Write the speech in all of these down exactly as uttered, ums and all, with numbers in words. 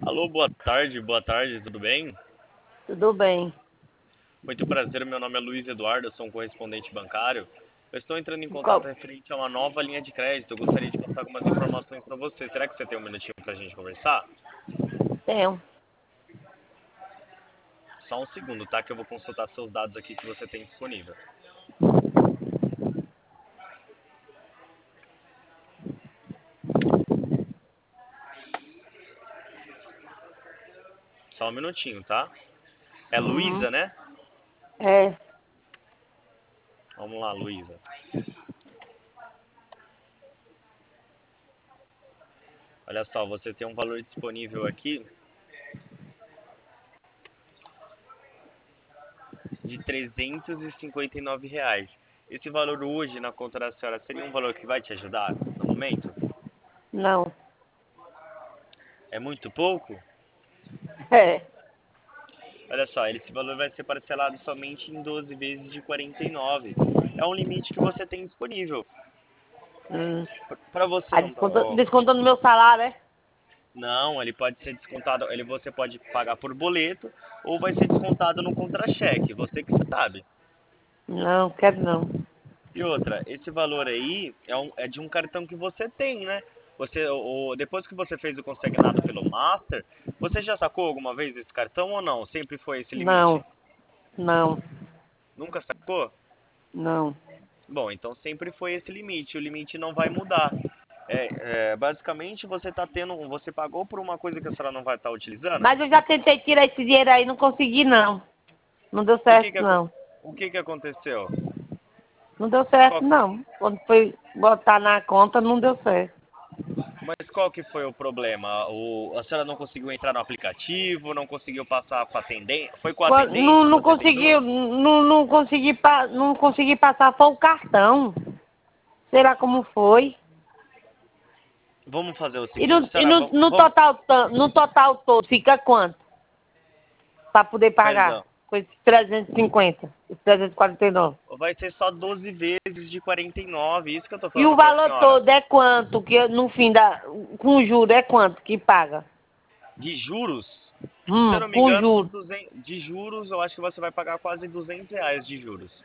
Alô, boa tarde, boa tarde, tudo bem? Tudo bem. Muito prazer, meu nome é Luiz Eduardo, eu sou um correspondente bancário. Eu estou entrando em contato Qual? referente a uma nova linha de crédito. Eu gostaria de passar algumas informações para você. Será que você tem um minutinho para a gente conversar? Tenho. Só um segundo, tá? Que eu vou consultar seus dados aqui que você tem disponível. Só um minutinho, tá? É Uhum. Luísa, né? É. Vamos lá, Luísa. Olha só, você tem um valor disponível aqui de trezentos e cinquenta e nove reais. Esse valor hoje na conta da senhora seria um valor que vai te ajudar no momento? Não. É muito pouco? É. Olha só, esse valor vai ser parcelado somente em doze vezes de quarenta e nove. É um limite que você tem disponível. Hum. Para você Aí não tá, desconta, ó, desconta no meu salário, é? não, ele pode ser descontado, ele você pode pagar por boleto ou vai ser descontado no contra-cheque, você que sabe. Não, quero não. E outra, esse valor aí é, um- é de um cartão que você tem, né? Você, o, depois que você fez o consignado pelo Master, você já sacou alguma vez esse cartão ou não? Sempre foi esse limite? Não. Não. Nunca sacou? Não. Bom, então sempre foi esse limite. O limite não vai mudar. É, é, basicamente você tá tendo, você pagou por uma coisa que a senhora não vai estar utilizando. Mas eu já tentei tirar esse dinheiro aí, não consegui não. Não deu O que certo que, acon- não. o que que aconteceu? Não deu certo Qual- não. Quando foi botar na conta, não deu certo. mas qual que foi o problema? O, a senhora não conseguiu entrar no aplicativo, não conseguiu passar com a atendente? Foi com a Quando- Não, atendente que não você tentou? conseguiu, não, não consegui, pa- não consegui passar, foi o cartão. Será como foi? Vamos fazer o E no, seguinte, e senhora, no, vamos, no vamos, total, tan- no total todo, fica quanto? Para poder pagar perdão, com esses trezentos e cinquenta, os trezentos e quarenta e nove. vai ser só doze vezes de quarenta e nove, isso que eu tô E o falando pra valor senhora. todo é quanto? Que no fim da. Com juro é quanto que paga? De juros, se eu Hum, não me com engano, juro. duzentos, de juros, eu acho que você vai pagar quase duzentos reais de juros.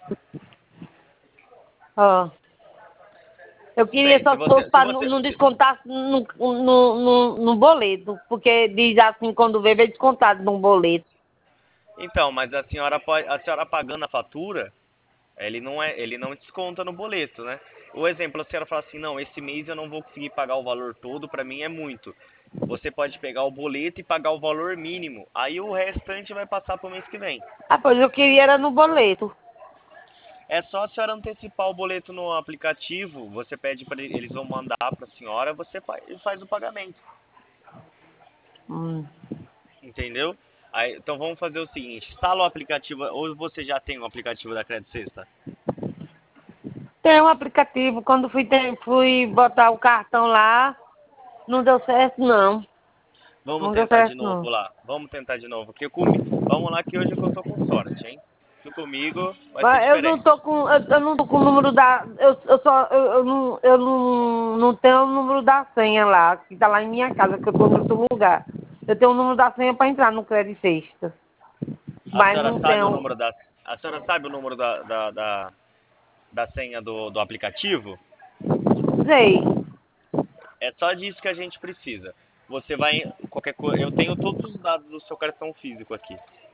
Ó. Eu queria Bem, só se se fosse você, se para não, você, não se- descontar no, no, no, no boleto. Porque diz assim, quando vê, vem descontado num boleto. então, mas a senhora pode, a senhora pagando a fatura, ele não é, ele não desconta no boleto, né? O exemplo, a senhora fala assim, não, esse mês eu não vou conseguir pagar o valor todo, para mim é muito. Você pode pegar o boleto e pagar o valor mínimo, aí o restante vai passar para o mês que vem. Ah, pois eu queria era no boleto. É só a senhora antecipar o boleto no aplicativo, você pede para eles vão mandar para a senhora, você fa- faz o pagamento. Hum. Entendeu? Aí, então vamos fazer o seguinte, instala o aplicativo, ou você já tem o aplicativo da Credit Sexta? Tem um aplicativo, quando fui, ter- fui botar o cartão lá, não deu certo não. Vamos Não deu tentar de certo novo não. lá, vamos tentar de novo, que comi... vamos lá que hoje que eu tô com sorte, hein? Que comigo vai ser Mas eu não diferente. tô com. Eu, eu não tô com o número da. Eu, eu só. Eu, eu não, eu não, não tenho o número da senha lá, que tá lá em minha casa, que eu tô em outro lugar. Eu tenho o número da senha pra entrar no Crédito Sexta. A Mas senhora não sabe o tenho. número da, a senhora sabe o número da, da, da, da senha do, do aplicativo? Sei. É só disso que a gente precisa. Você vai, qualquer coisa, eu tenho todos os dados do seu cartão físico aqui.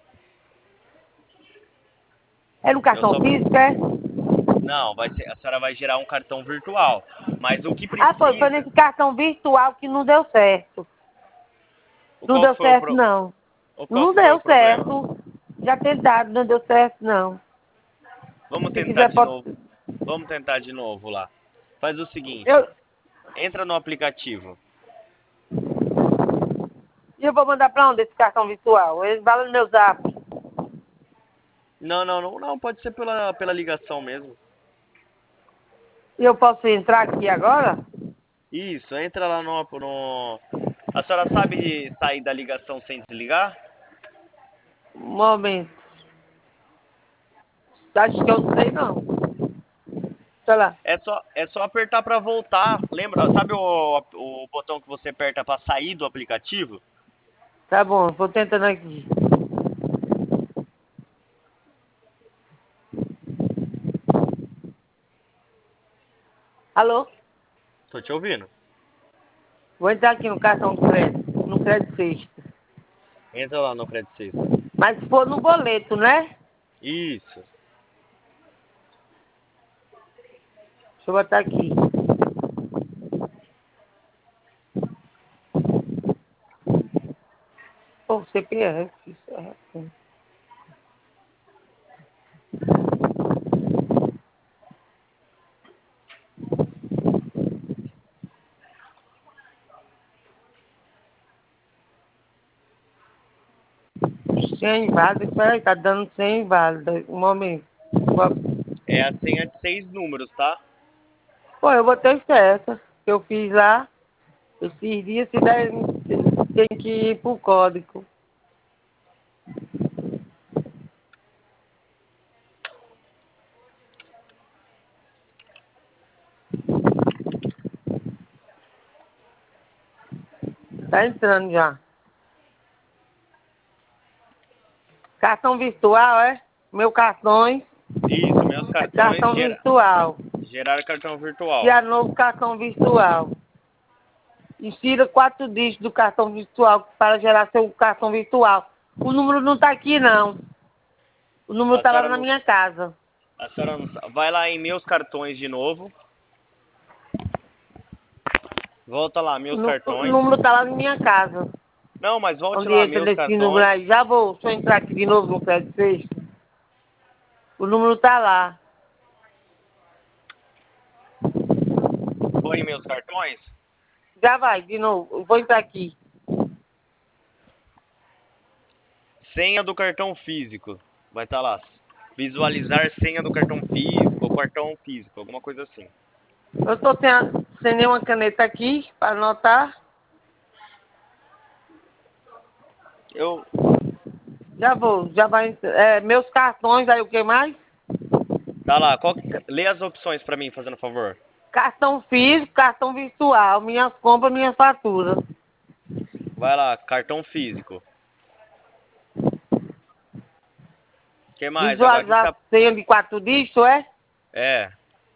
É no Eu cartão só, pre- físico, é? não, vai ser, a senhora vai gerar um cartão virtual. Mas o que Ah, foi, foi precisa, nesse cartão virtual que não deu certo. o Não qual deu que foi o, certo, pro, não. o qual Não que foi o deu problema? certo. Já tentaram, não deu certo, não. Vamos Se tentar quiser, de pode. novo. Vamos tentar de novo lá. Faz o seguinte, Eu, entra no aplicativo. eu vou mandar pra onde esse cartão virtual? Ele vai no meu zap. Não, não, não, não, pode ser pela, pela ligação mesmo. E eu posso entrar aqui agora? Isso, entra lá no, no... A senhora sabe sair da ligação sem desligar? Um momento. Acho que eu não sei, não. Sei lá. É só, é só apertar para voltar. Lembra? Sabe o, o botão que você aperta para sair do aplicativo? Tá bom, tô tentando aqui. Alô? Tô te ouvindo. Vou entrar aqui no cartão do crédito, no crédito sexta. Entra lá no Credit System. Mas se for no boleto, né? Isso. Deixa eu botar aqui. Pô, C P F. Isso é assim. Sem inválido, peraí, tá dando sem inválido. Um momento. É a senha de seis números, tá? Pô, eu botei certa. Que eu fiz lá. Esses dias, se der, tem que ir pro código. Tá entrando já. Cartão virtual, é? Meu cartões. Isso, meus É cartões cartão gera... virtual. gerar cartão virtual. Criar novo cartão virtual. Insira quatro dígitos do cartão virtual para gerar seu cartão virtual. O número não tá aqui, não. O número A tá lá senhora na não... minha casa. A senhora não sabe. Vai lá em meus cartões de novo. Volta lá, O, meus nu- o cartões. número tá lá na minha casa. Não, mas volte Onde lá, entra meus nesse número cartões. aí. Já vou, deixa eu entrar aqui de novo no crédito sexta. O número tá lá. Foi em meus cartões. Já vai, de novo. Eu vou entrar aqui. Senha do cartão físico. Vai estar lá. Visualizar senha do cartão físico, ou cartão físico, alguma coisa assim. Eu tô sem, a- sem nenhuma caneta aqui para anotar. Eu. Já vou, já vai. É, meus cartões, aí o que mais? Tá lá. Qual... Lê as opções pra mim, fazendo favor. Cartão físico, cartão virtual, minhas compras, minhas faturas. Vai lá, cartão físico. O que mais? Agora que Visualizar tá. senha de quatro dígitos, é? É.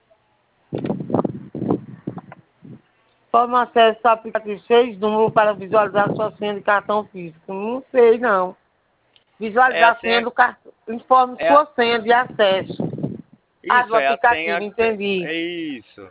Forma acesso ao aplicativo seis, número para visualizar sua senha de cartão físico. Não sei, não. É a Visualizar a senha senha. do cartão. Informe É a... sua senha de acesso. Ah, do Isso, é a senha aplicativo, que você. entendi. É isso.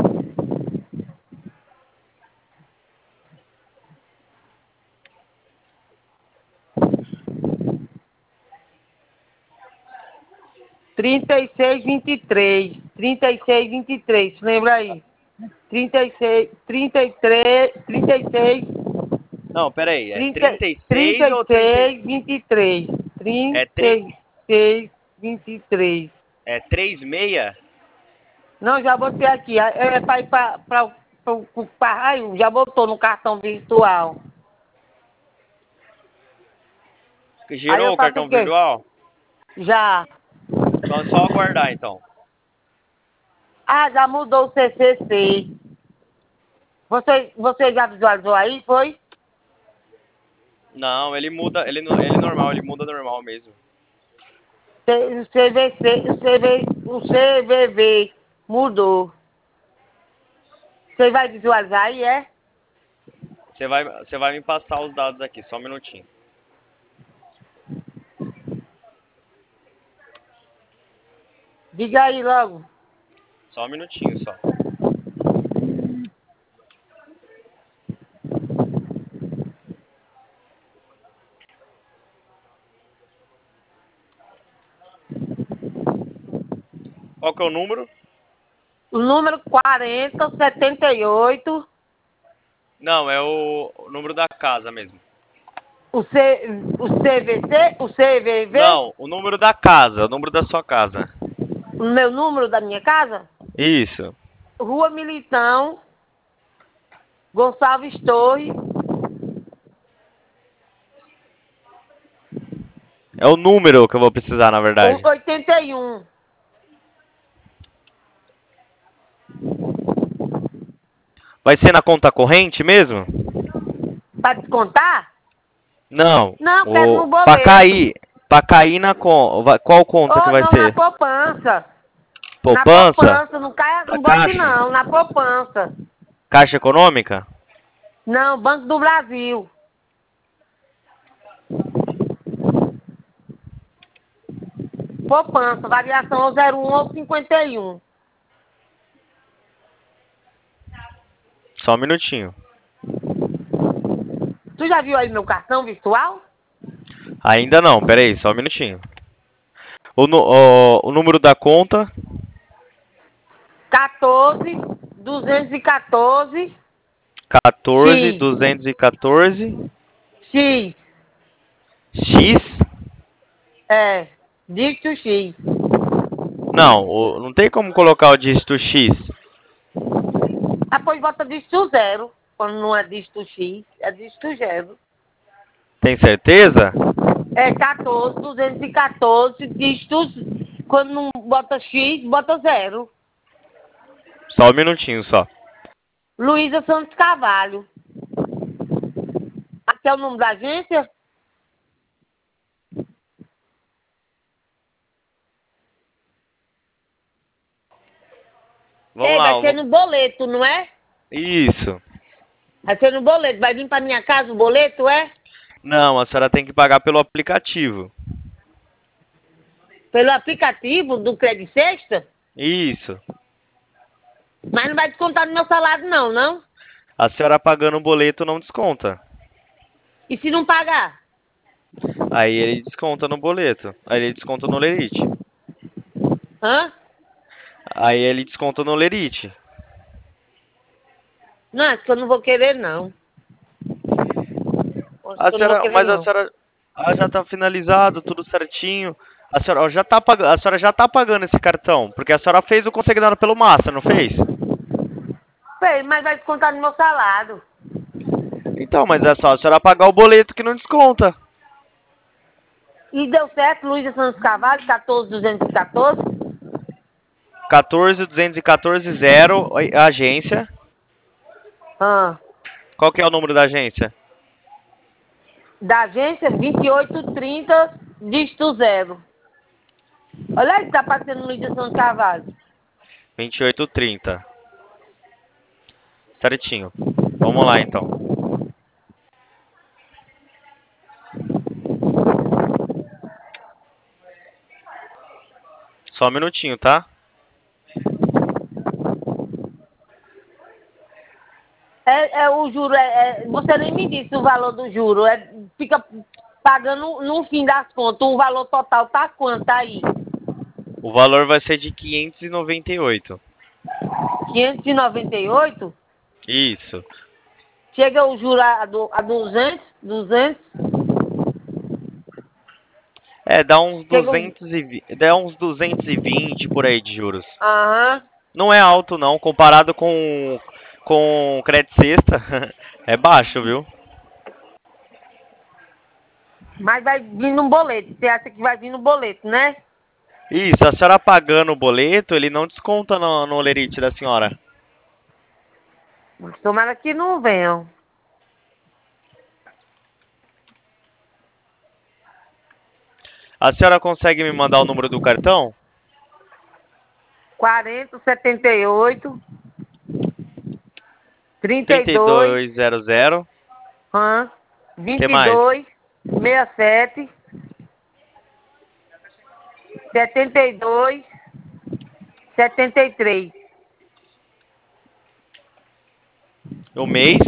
trinta e seis, vinte e três. trinta e seis, vinte e três. Lembra aí? trinta e seis, trinta e três, trinta e seis, Não, peraí. É trinta, trinta e seis trinta e ou trinta? seis, vinte e três. É, trinta tre... e seis, vinte e três. é três seis? Não, já botei aqui. É para ir para o raio, já botou no cartão virtual. Aí Gerou eu o faço cartão o quê? virtual? Já. Então é só aguardar, então. Ah, já mudou o C C C. Você, você já visualizou aí, foi? Não, ele muda, ele, no- ele é normal, ele muda normal mesmo. C- O C V C, o C V, o C V V mudou. Você vai visualizar aí, é? Você vai, você vai me passar os dados aqui, só um minutinho. Diga aí logo. Só um minutinho só. Qual que é o número? O número quarenta, setenta e oito. Não, é o, o número da casa mesmo. O, C, o C V C, o C V V, Não, o número da casa, o número da sua casa. o meu número da minha casa. Isso. Rua Militão, Gonçalves Torres. É o número que eu vou precisar, na verdade. oitenta e um. Vai ser na conta corrente mesmo? Para descontar? Não, Não, quero no o, pra boleto. cair, pra cair na conta, qual conta que Ou vai não, na ser? poupança. Na Poupança? poupança, não, cai, Na não bote Caixa? não, na poupança. Caixa Econômica? Não, Banco do Brasil. Poupança, variação zero um ou cinquenta e um. Só um minutinho. Tu já viu aí meu cartão virtual? Ainda não, peraí, só um minutinho. O, nu- o, o número da conta, quatorze, duzentos e quatorze, quatorze, X, duzentos e quatorze, X, X. é, dígito X. Não, o- não tem como colocar o dígito X. Depois bota dígito zero, quando não é dígito X, é dígito zero. Tem certeza? É quatorze, duzentos e quatorze, dígitos, quando não bota X, bota zero. Só um minutinho só. Luísa Santos Carvalho. Aqui é o nome da agência? Vamos Ei, lá. vai eu ser vou- no boleto, não é? Isso. Vai ser no boleto. Vai vir pra minha casa o boleto, é? Não, a senhora tem que pagar pelo aplicativo. Pelo aplicativo do Crédito Sexta? Isso. Mas não vai descontar no meu salário, não, não? A senhora pagando o boleto não desconta. E se não pagar? Aí ele desconta no boleto. Aí ele desconta no lerite. Hã? Aí ele desconta no lerite. Não, acho que eu não vou querer, não. Acho A que eu não vou senhora, querer, mas a não. senhora ah, já tá finalizado, tudo certinho. A senhora, ó, já tá pagando, a senhora já tá pagando esse cartão, porque a senhora fez o consignado pelo Master, não fez? Sei, mas vai descontar no meu salário. Então, mas é só a senhora pagar o boleto que não desconta. E deu certo, Luísa Santos Carvalho, quatorze, duzentos e quatorze. quatorze, duzentos e quatorze, zero, a agência. Ah. Qual que é o número da agência? Da agência vinte e oito trinta, dígito zero. Olha aí que tá aparecendo Luísa Santos Carvalho. vinte e oito trinta. Certinho. Vamos lá, então. Só um minutinho, tá? É, é o juro, é, é- você nem me disse o valor do juro. É, fica pagando no fim das contas. O valor total tá quanto aí? O valor vai ser de quinhentos e noventa e oito. quinhentos e noventa e oito? Isso. Chega o juro a, du- a duzentos? duzentos? É, dá uns Chega o... duzentos e vinte, dá uns duzentos e vinte por aí de juros. Aham. Não é alto não, comparado com com crédito sexta, é baixo, viu? Mas vai vir no boleto. Você acha que vai vir no boleto, né? Isso, a senhora pagando o boleto, ele não desconta no, no lerite da senhora. Tomara que não venham. A senhora consegue me mandar o número do cartão? quarenta, setenta e oito, trinta e trinta e dois, dois zero zero. hã? Que vinte e mais? dois, sessenta e sete, setenta e dois, setenta e três. O mês?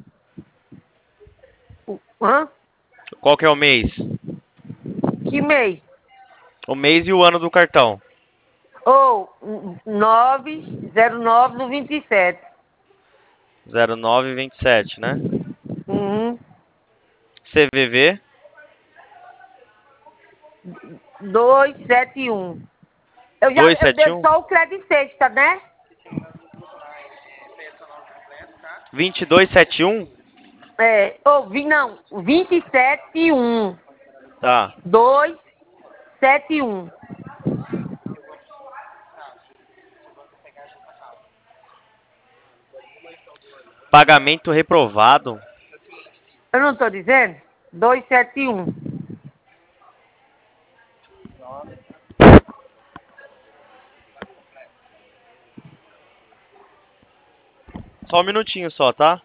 Hã? Qual que é o mês? Que mês? O mês e o ano do cartão. Ou nove zero nove do vinte e sete. zero nove vinte e sete, né? Uhum. C V V? duzentos e setenta e um. Eu já eu dei dois sete um? só o crédito sexta, né? vinte e dois setenta e um? É, ou vi não, vinte e sete e um. Tá. duzentos e setenta e um. Pagamento reprovado. Eu não tô dizendo? dois sete um. Só um minutinho só, tá?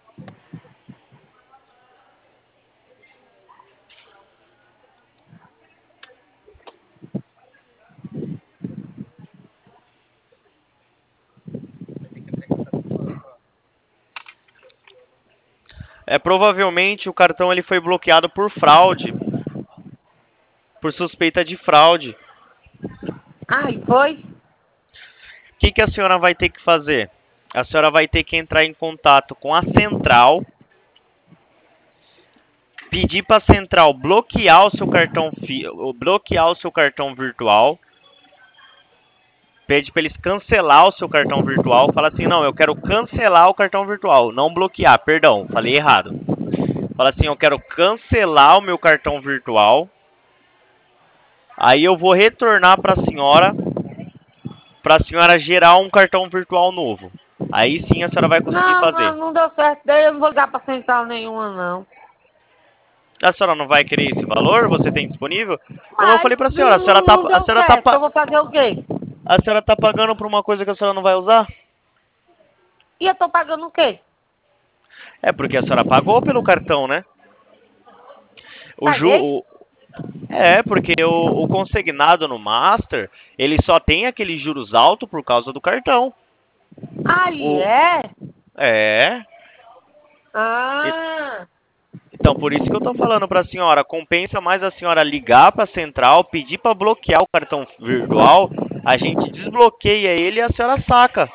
É, provavelmente o cartão ele foi bloqueado por fraude, por suspeita de fraude. Ai, foi? O que, que a senhora vai ter que fazer? A senhora vai ter que entrar em contato com a central, pedir para a central bloquear o seu cartão fi, bloquear o seu cartão virtual, pede para eles cancelar o seu cartão virtual, fala assim, não, eu quero cancelar o cartão virtual, não bloquear, perdão, falei errado. Fala assim, eu quero cancelar o meu cartão virtual. Aí eu vou retornar para a senhora, para a senhora gerar um cartão virtual novo. Aí sim a senhora vai conseguir Não, fazer. não, não deu certo. Daí eu não vou ligar pra central nenhuma, não. A senhora não vai querer esse valor? Você tem disponível? Como eu Mas falei para a senhora, a senhora não, tá, não a deu senhora tá, certo. Eu vou fazer o quê? a senhora tá pagando por uma coisa que a senhora não vai usar? E eu tô pagando o quê? É porque a senhora pagou pelo cartão, né? O ju, Paguei? o, é, porque o, o consignado no Master, ele só tem aqueles juros altos por causa do cartão. Aí, O, é? é. Ah, Então, por isso que eu tô falando para a senhora, compensa mais a senhora ligar para a central, pedir para bloquear o cartão virtual, a gente desbloqueia ele e a senhora saca.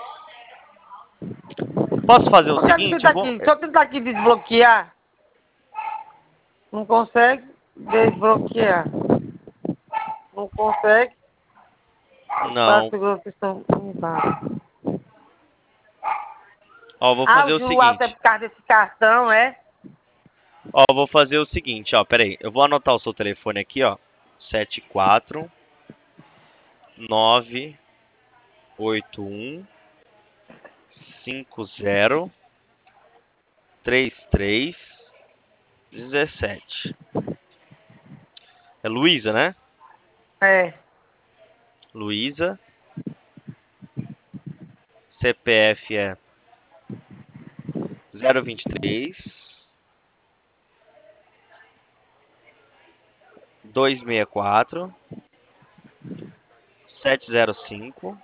Posso fazer o eu quero seguinte? tentar Eu vou, aqui. Deixa eu tentar aqui desbloquear. Não consegue desbloquear. Não consegue. Para não. segurar que estão embaixo. Ó, vou Ah, fazer o o juro alto é seguinte. por causa desse cartão, é? Ó, vou fazer o seguinte, ó, peraí. Eu vou anotar o seu telefone aqui, ó. sete quatro nove oito um cinco zero três três um sete. É Luísa, né? É. Luísa. C P F é zero vinte e três dois seis quatro sete zero cinco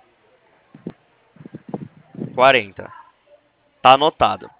quarenta. Tá anotado.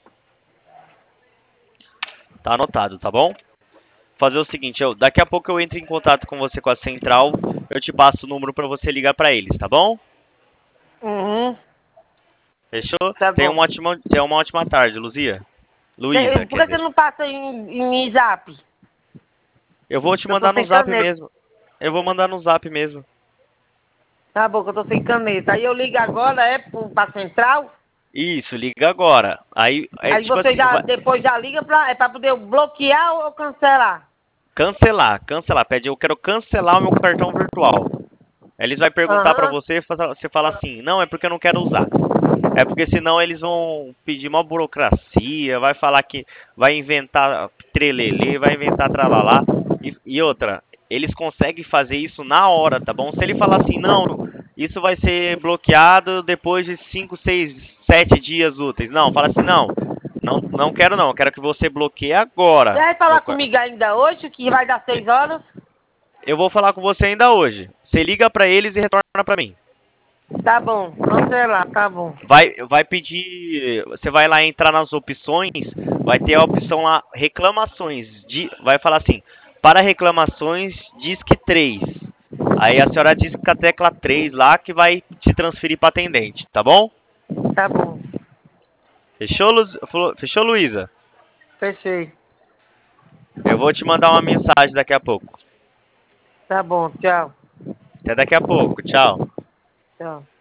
Tá anotado, tá bom? Fazer o seguinte, eu, daqui a pouco eu entro em contato com você com a central, eu te passo o número para você ligar para eles, tá bom? Uhum. Fechou? Tá Tenha bom. uma ótima, tenha uma ótima tarde, Luzia. Luísa, Por quer que você dizer. não passa em, em zap? Eu vou te Eu tô mandar no sem zap caneta. mesmo. Eu vou mandar no zap mesmo. Tá bom, que eu tô sem caneta. Aí eu ligo agora, é pro, pra central. Isso, liga agora. Aí, é Aí tipo você assim, já vai depois já liga pra, é pra poder bloquear ou cancelar. cancelar, cancelar. Pede, eu quero cancelar o meu cartão virtual. Aí eles vão perguntar para Aham. você, você fala assim, não, é porque eu não quero usar. É porque senão eles vão pedir uma burocracia, vai falar que vai inventar trelelê, vai inventar tralalá. E, e outra, eles conseguem fazer isso na hora, tá bom? Se ele falar assim, não, isso vai ser bloqueado depois de cinco, seis, sete dias úteis. Não, fala assim, não, não, não quero não, eu quero que você bloqueie Você agora. vai Meu falar car- comigo ainda hoje, que vai dar seis horas? eu vou falar com você ainda hoje. Você liga pra eles e retorna pra mim. Tá bom, cancelar, tá bom. Vai, vai pedir, você vai lá entrar nas opções, vai ter a opção lá, reclamações, de, vai falar assim, para reclamações, disque três. Aí a senhora diz com a tecla três lá que vai te transferir para atendente, tá bom? Tá bom, Fechou, Luz, fechou, Luísa? fechei. Eu vou te mandar uma mensagem daqui a pouco. Tá bom, tchau. Até daqui a pouco, tchau. Tchau.